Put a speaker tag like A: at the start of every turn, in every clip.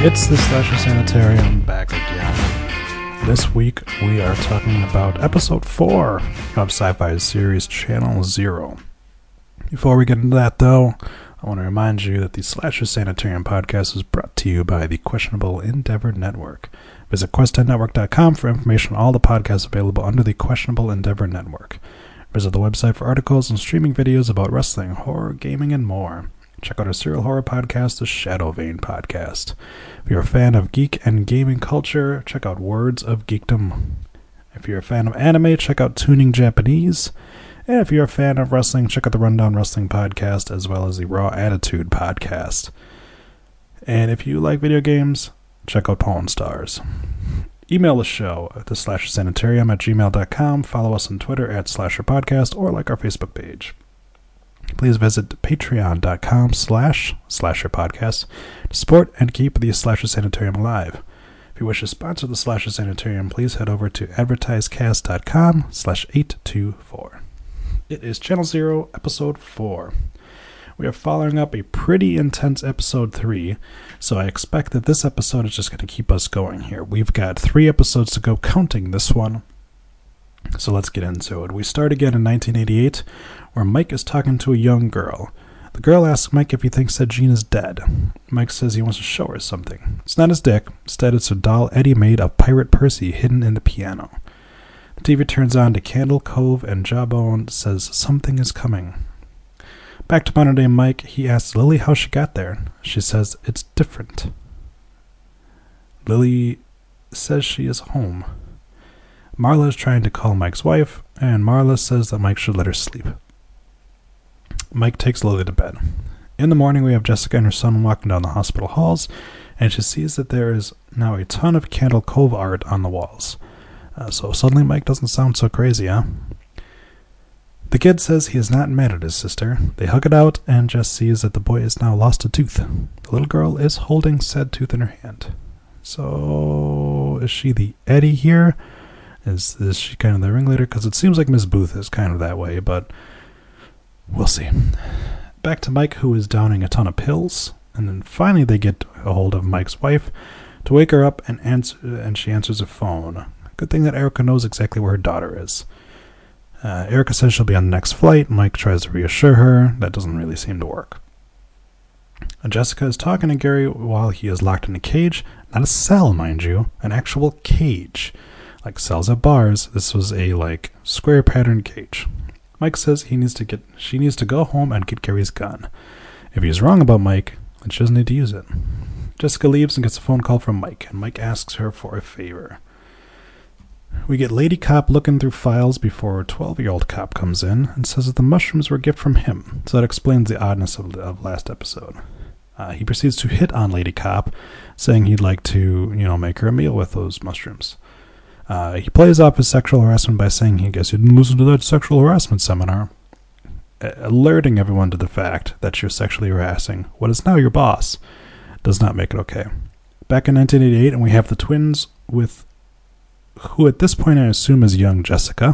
A: It's the Slasher Sanitarium back again. This week we are talking about episode 4 of Sci-Fi's series Channel Zero. Before we get into that though, I want to remind you that the Slasher Sanitarium podcast is brought to you by the Questionable Endeavor Network. Visit quest10network.com for information on all the podcasts available under the Questionable Endeavor Network. Visit the website for articles and streaming videos about wrestling, horror, gaming, and more. Check out our serial horror podcast, the Shadow Vein Podcast. If you're a fan of geek and gaming culture, check out Words of Geekdom. If you're a fan of anime, check out Tuning Japanese. And if you're a fan of wrestling, check out the Rundown Wrestling Podcast, as well as the Raw Attitude Podcast. And if you like video games, check out Pawn Stars. Email the show at theslashersanitarium@gmail.com. Follow us on Twitter at SlasherPodcast or like our Facebook page. Please visit patreon.com/slasherpodcast to support and keep the Slasher Sanitarium alive. If you wish to sponsor the Slasher Sanitarium, please head over to advertisecast.com/824. It is Channel Zero, Episode 4. We are following up a pretty intense Episode 3, so I expect that this episode is just going to keep us going here. We've got 3 episodes to go, counting this one. So let's get into it. We start again in 1988, where Mike is talking to a young girl. The girl asks Mike if he thinks that Jean is dead. Mike says he wants to show her something. It's not his dick. Instead, it's a doll Eddie made of Pirate Percy hidden in the piano. The TV turns on to Candle Cove, and Jawbone says something is coming. Back to modern day Mike, he asks Lily how she got there. She says it's different. Lily says she is home. Marla is trying to call Mike's wife, and Marla says that Mike should let her sleep. Mike takes Lily to bed. In the morning, we have Jessica and her son walking down the hospital halls, and she sees that there is now a ton of Candle Cove art on the walls. So suddenly Mike doesn't sound so crazy, huh? The kid says he is not mad at his sister. They hug it out, and Jess sees that the boy has now lost a tooth. The little girl is holding said tooth in her hand. So, is she the Eddie here? Is she kind of the ringleader? Because it seems like Miss Booth is kind of that way, but we'll see. Back to Mike, who is downing a ton of pills, and then finally they get a hold of Mike's wife to wake her up, and she answers her phone. Good thing that Erica knows exactly where her daughter is. Erica says she'll be on the next flight. Mike tries to reassure her. That doesn't really seem to work. Jessica is talking to Gary while he is locked in a cage. Not a cell, mind you. An actual cage. Like cells at bars, this was a square pattern cage. Mike says she needs to go home and get Gary's gun. If he's wrong about Mike, then she doesn't need to use it. Jessica leaves and gets a phone call from Mike, and Mike asks her for a favor. We get Lady Cop looking through files before a 12-year-old cop comes in and says that the mushrooms were a gift from him, so that explains the oddness of last episode. He proceeds to hit on Lady Cop, saying he'd like to, make her a meal with those mushrooms. He plays off his sexual harassment by saying he guess he didn't listen to that sexual harassment seminar, alerting everyone to the fact that you're sexually harassing what is now your boss does not make it okay. Back in 1988, and we have the twins with who at this point I assume is young Jessica,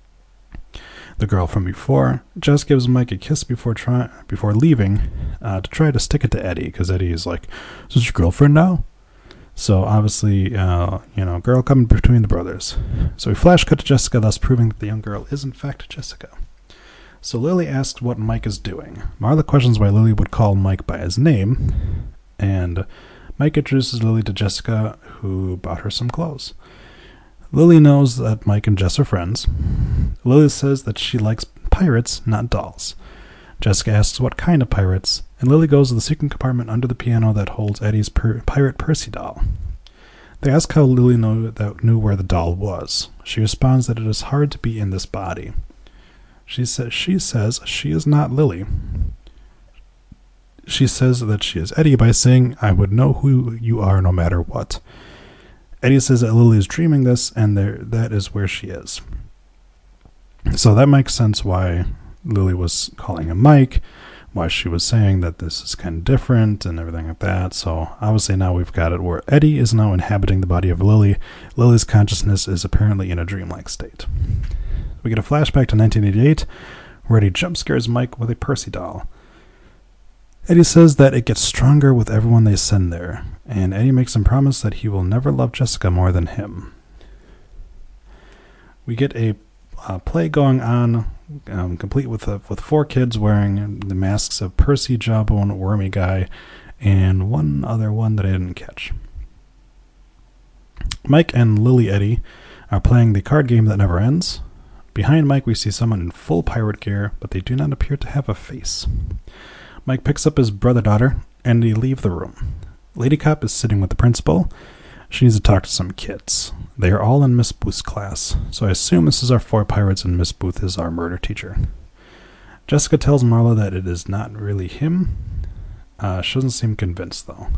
A: the girl from before. Jess gives Mike a kiss before leaving to try to stick it to Eddie, because Eddie is like, is this your girlfriend now? So obviously, girl coming between the brothers. So we flash cut to Jessica, thus proving that the young girl is in fact Jessica. So Lily asks what Mike is doing. Marla questions why Lily would call Mike by his name, and Mike introduces Lily to Jessica, who bought her some clothes. Lily knows that Mike and Jess are friends. Lily says that she likes pirates, not dolls. Jessica asks what kind of pirates, and Lily goes to the secret compartment under the piano that holds Eddie's Pirate Percy doll. They ask how Lily knew where the doll was. She responds that it is hard to be in this body. She says she is not Lily. She says that she is Eddie by saying, I would know who you are no matter what. Eddie says that Lily is dreaming this, and that is where she is. So that makes sense why Lily was calling him Mike, why she was saying that this is kind of different and everything like that. So obviously now we've got it where Eddie is now inhabiting the body of Lily. Lily's consciousness is apparently in a dreamlike state. We get a flashback to 1988, where Eddie jump scares Mike with a Percy doll. Eddie says that it gets stronger with everyone they send there, and Eddie makes him promise that he will never love Jessica more than him. We get a play going on, complete with 4 kids wearing the masks of Percy, Jawbone, Wormy Guy, and one other one that I didn't catch. Mike and Lily Eddie are playing the card game that never ends. Behind Mike, we see someone in full pirate gear, but they do not appear to have a face. Mike picks up his brother-daughter, and they leave the room. Lady Cop is sitting with the principal. She needs to talk to some kids. They are all in Miss Booth's class, so I assume this is our 4 pirates and Miss Booth is our murder teacher. Jessica tells Marla that it is not really him. She doesn't seem convinced, though.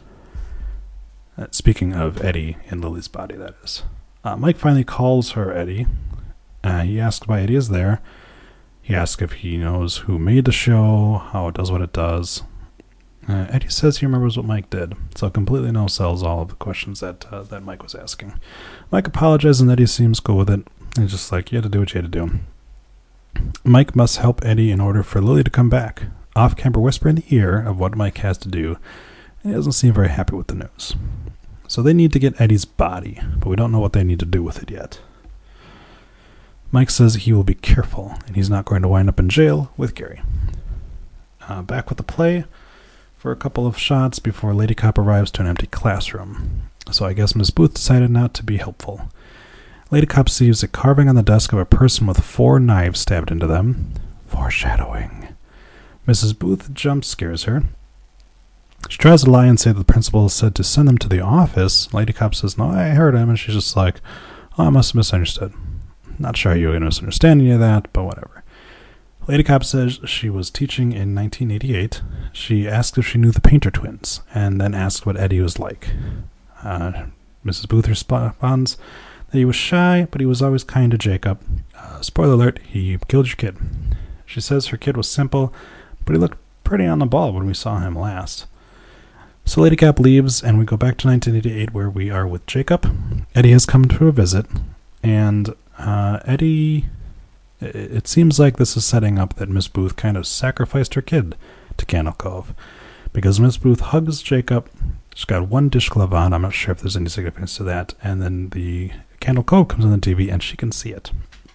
A: Speaking of Eddie in Lily's body, that is. Mike finally calls her Eddie. He asks why Eddie is there. He asks if he knows who made the show, how it does what it does. Eddie says he remembers what Mike did, so completely no-sells all of the questions that Mike was asking. Mike apologizes and Eddie seems cool with it. He's just like, you had to do what you had to do. Mike must help Eddie in order for Lily to come back. Off-camera whisper in the ear of what Mike has to do, and he doesn't seem very happy with the news. So they need to get Eddie's body, but we don't know what they need to do with it yet. Mike says he will be careful, and he's not going to wind up in jail with Gary. Back with the play for a couple of shots before Lady Cop arrives to an empty classroom. So I guess Miss Booth decided not to be helpful. Lady Cop sees a carving on the desk of a person with 4 knives stabbed into them. Foreshadowing. Mrs. Booth jump scares her. She tries to lie and say that the principal said to send them to the office. Lady Cop says, no, I heard him, and she's just like, oh, I must have misunderstood. Not sure how you're going to misunderstand any of that, but whatever. Lady Cop says she was teaching in 1988. She asked if she knew the Painter twins, and then asked what Eddie was like. Mrs. Booth responds that he was shy, but he was always kind to Jacob. Spoiler alert, he killed your kid. She says her kid was simple, but he looked pretty on the ball when we saw him last. So Lady Cop leaves, and we go back to 1988, where we are with Jacob. Eddie has come to a visit, and Eddie, it seems like this is setting up that Miss Booth kind of sacrificed her kid to Candle Cove, because Miss Booth hugs Jacob. She's got 1 dishcloth on. I'm not sure if there's any significance to that. And then the Candle Cove comes on the TV, and she can see it.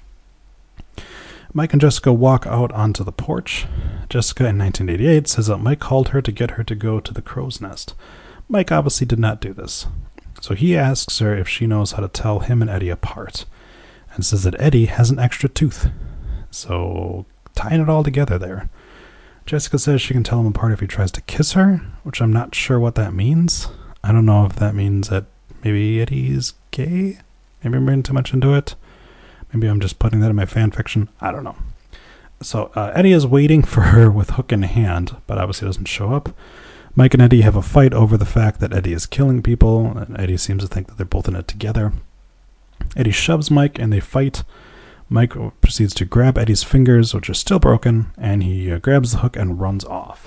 A: Mike and Jessica walk out onto the porch. Jessica, in 1988, says that Mike called her to get her to go to the crow's nest. Mike obviously did not do this. So he asks her if she knows how to tell him and Eddie apart, and says that Eddie has an extra tooth. So, tying it all together there. Jessica says she can tell him apart if he tries to kiss her, which I'm not sure what that means. I don't know if that means that maybe Eddie's gay? Maybe I'm reading too much into it. Maybe I'm just putting that in my fan fiction. I don't know. So, Eddie is waiting for her with hook in hand, but obviously doesn't show up. Mike and Eddie have a fight over the fact that Eddie is killing people, and Eddie seems to think that they're both in it together. Eddie shoves Mike, and they fight. Mike proceeds to grab Eddie's fingers, which are still broken, and he grabs the hook and runs off.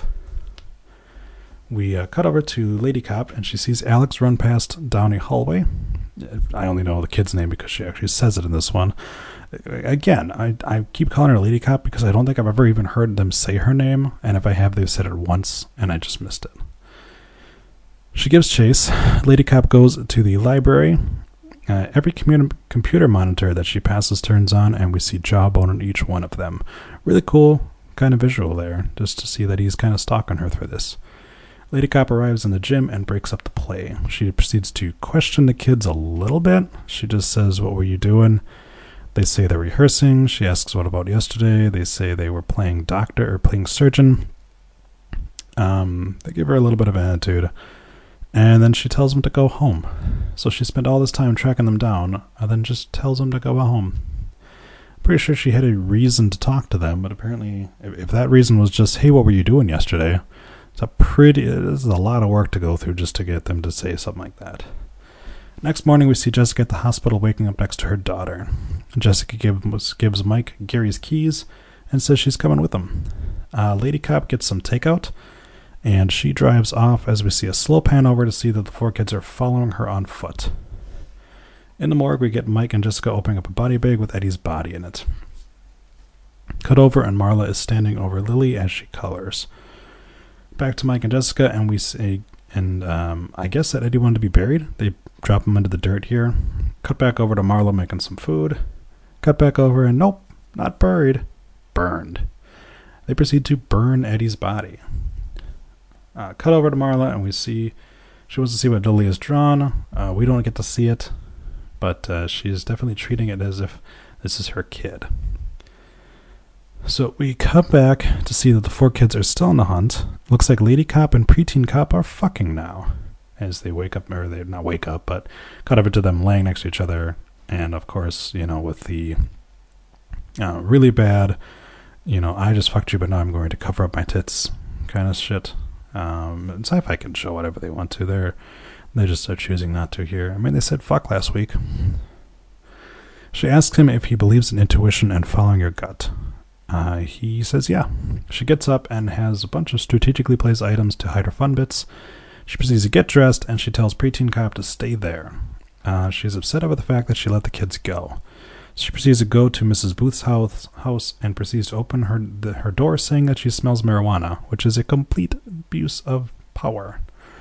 A: We cut over to Lady Cop, and she sees Alex run past down a hallway. I only know the kid's name because she actually says it in this one. Again, I keep calling her Lady Cop because I don't think I've ever even heard them say her name, and if I have, they've said it once, and I just missed it. She gives chase. Lady Cop goes to the library. Every computer monitor that she passes turns on, and we see Jawbone on each one of them. Really cool kind of visual there, just to see that he's kind of stalking her through this. Lady Cop arrives in the gym and breaks up the play. She proceeds to question the kids a little bit. She just says, what were you doing? They say they're rehearsing. She asks, what about yesterday? They say they were playing doctor or playing surgeon. They give her a little bit of attitude. And then she tells them to go home. So she spent all this time tracking them down, and then just tells them to go home. Pretty sure she had a reason to talk to them, but apparently, if that reason was just, hey, what were you doing yesterday? It is a lot of work to go through just to get them to say something like that. Next morning, we see Jessica at the hospital waking up next to her daughter. Jessica gives Mike Gary's keys and says she's coming with him. Lady Cop gets some takeout, and she drives off as we see a slow pan over to see that the 4 kids are following her on foot. In the morgue, we get Mike and Jessica opening up a body bag with Eddie's body in it. Cut over, and Marla is standing over Lily as she colors. back to Mike and Jessica, and we say, and I guess that Eddie wanted to be buried. They drop him into the dirt here. Cut back over to Marla making some food. Cut back over, and nope, not buried, burned. They proceed to burn Eddie's body. Cut over to Marla, and we see she wants to see what Lily has drawn. We don't get to see it, but she's definitely treating it as if this is her kid. So we cut back to see that the 4 kids are still on the hunt. Looks like Lady Cop and Preteen Cop are fucking now. As they wake up, or they not wake up, but cut over to them laying next to each other. And of course, with the really bad, I just fucked you, but now I'm going to cover up my tits kind of shit. And Sci-Fi can show whatever they want to. They just are choosing not to here. I mean, they said fuck last week. She asks him if he believes in intuition and following your gut. He says yeah. She gets up and has a bunch of strategically placed items to hide her fun bits. She proceeds to get dressed, and she tells Preteen Cop to stay there. She's upset over the fact that she let the kids go. She proceeds to go to Mrs. Booth's house and proceeds to open her door, saying that she smells marijuana, which is a complete abuse of power.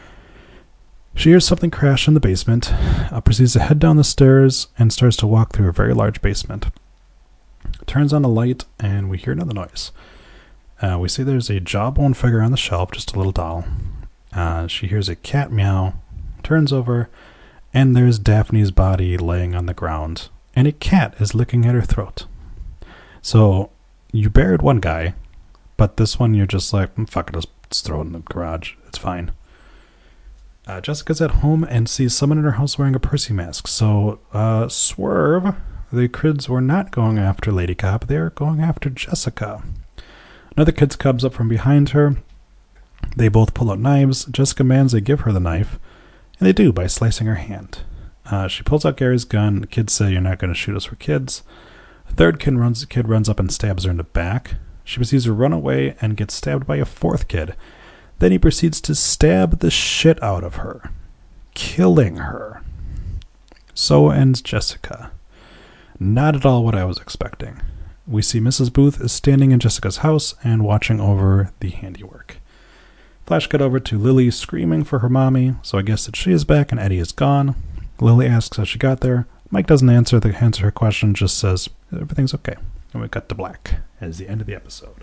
A: She hears something crash in the basement, proceeds to head down the stairs, and starts to walk through a very large basement. Turns on a light, and we hear another noise. We see there's a jawbone figure on the shelf, just a little doll. She hears a cat meow, turns over, and there's Daphne's body laying on the ground, and a cat is licking at her throat. So, you buried one guy, but this one you're just like, fuck it, let's throw it in the garage, it's fine. Jessica's at home and sees someone in her house wearing a Percy mask, so, swerve. The kids were not going after Lady Cop, they are going after Jessica. Another kid comes up from behind her. They both pull out knives. Jessica demands they give her the knife, and they do by slicing her hand. She pulls out Gary's gun. The kids say, you're not going to shoot us, we're kids. A third kid runs up and stabs her in the back. She proceeds to run away and gets stabbed by a 4th kid. Then he proceeds to stab the shit out of her, killing her. So ends Jessica. Not at all what I was expecting. We see Mrs. Booth is standing in Jessica's house and watching over the handiwork. Flash cut over to Lily screaming for her mommy, so I guess that she is back and Eddie is gone. Lily asks how she got there. Mike doesn't answer her question, just says everything's okay. And we cut to black as the end of the episode.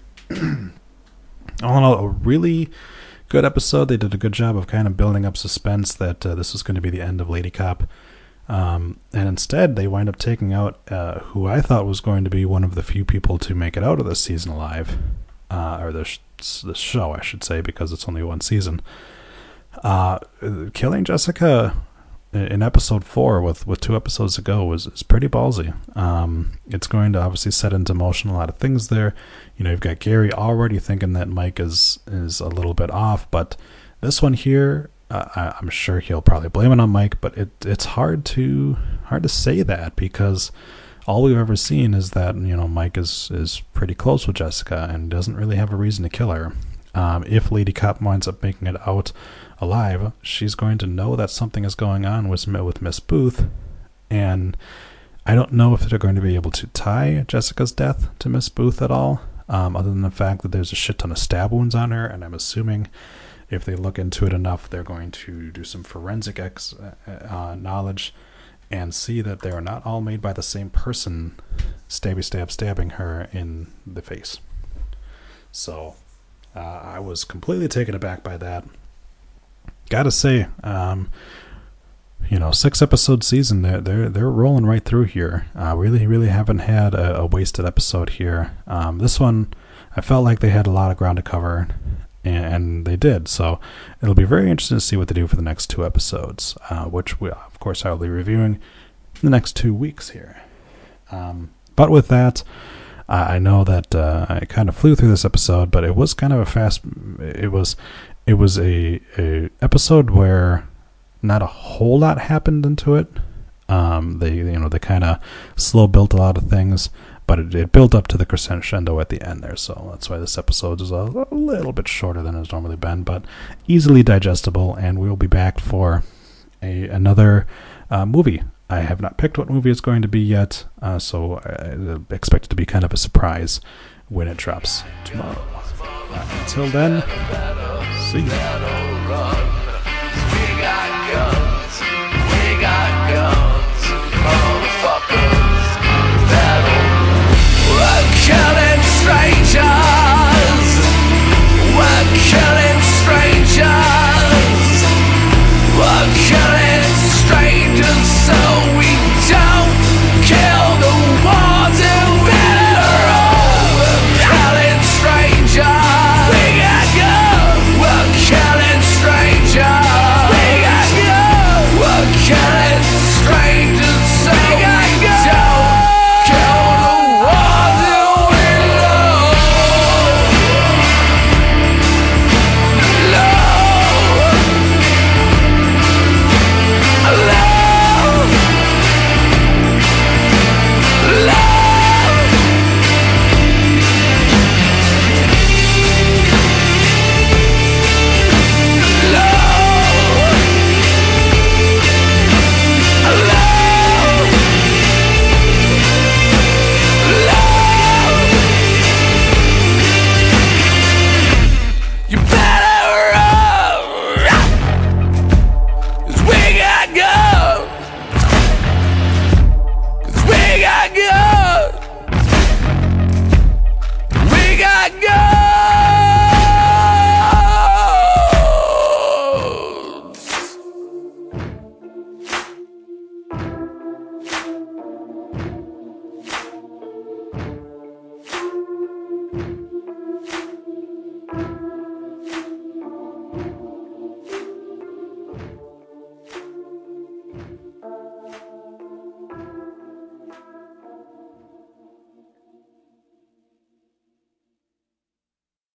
A: All in all, a really good episode. They did a good job of kind of building up suspense that this was going to be the end of Lady Cop. And instead, they wind up taking out who I thought was going to be one of the few people to make it out of this season alive. Or this show, I should say, because it's only one season. Killing Jessica in episode 4 with 2 episodes to go is pretty ballsy. It's going to obviously set into motion a lot of things there. You've got Gary already thinking that Mike is a little bit off, but this one here, I'm sure he'll probably blame it on Mike, but it's hard to say that, because all we've ever seen is that Mike is pretty close with Jessica and doesn't really have a reason to kill her. If Lady Cop winds up making it out alive, she's going to know that something is going on with Miss Booth, and I don't know if they're going to be able to tie Jessica's death to Miss Booth at all, other than the fact that there's a shit ton of stab wounds on her, and I'm assuming if they look into it enough, they're going to do some forensic knowledge and see that they are not all made by the same person stabbing her in the face. So I was completely taken aback by that. Gotta say, 6-episode season, they're rolling right through here. Really haven't had a wasted episode here. This one, I felt like they had a lot of ground to cover, and they did. So it'll be very interesting to see what they do for the next 2 episodes, which we, of course, I will be reviewing in the next 2 weeks here. But with that, I know that I kind of flew through this episode, but it was kind of a fast. It was a episode where not a whole lot happened into it. They kind of slow built a lot of things, but it built up to the crescendo at the end there. So that's why this episode is a little bit shorter than it's normally been, but easily digestible. And we'll be back for another movie. I have not picked what movie it's going to be yet, so I expect it to be kind of a surprise when it drops tomorrow. Until then, See you.